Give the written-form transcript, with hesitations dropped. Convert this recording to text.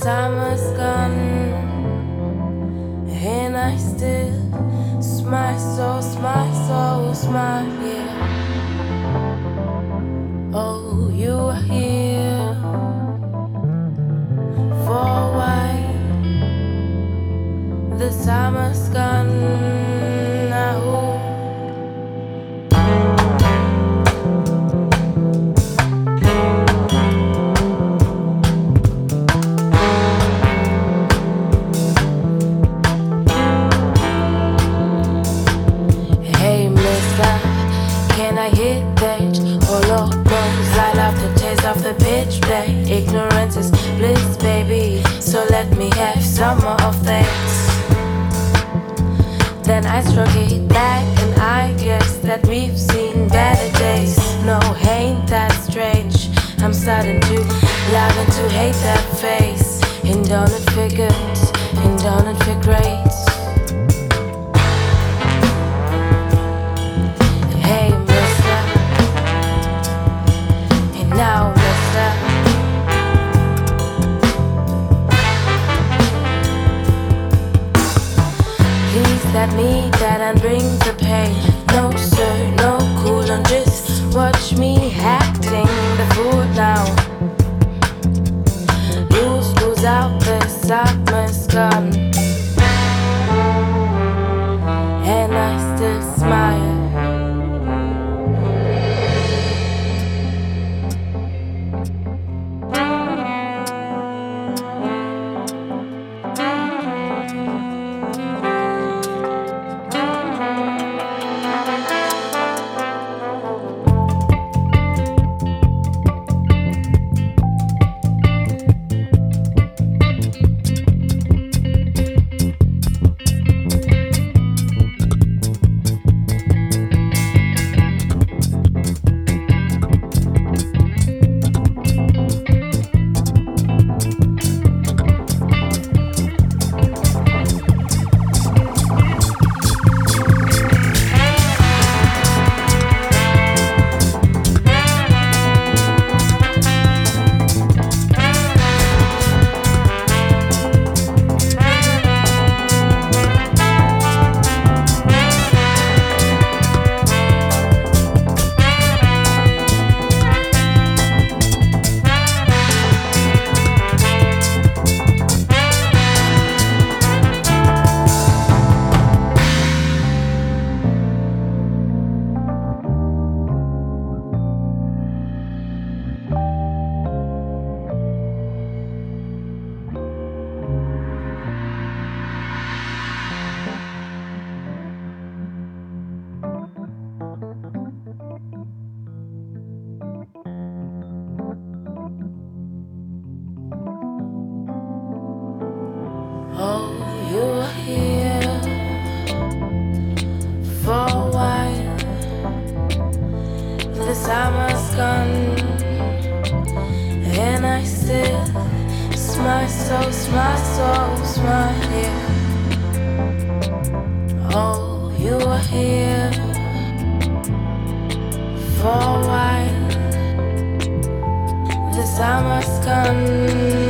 summer's gone, and I still smile, so smile, yeah. Oh, you are here for a while. The summer's gone now. Can I hit that? Oh Lord knows I love the taste of the pitch black. Ignorance is bliss, baby, so let me have some more of that. Then I struck it back, and I guess that we've seen better days. No, ain't that strange? I'm starting to love and to hate that face. And don't it feel good? And don't it feel great? Now, mister, please let me that and bring the pain. No sir, no cool on just watch me acting the fool now. Lose out the summer's gone, and I still smile. Oh, you are here for a while. The summer's gone, and I still smile, so smile, yeah. Oh, you are here for a while. The summer's gone.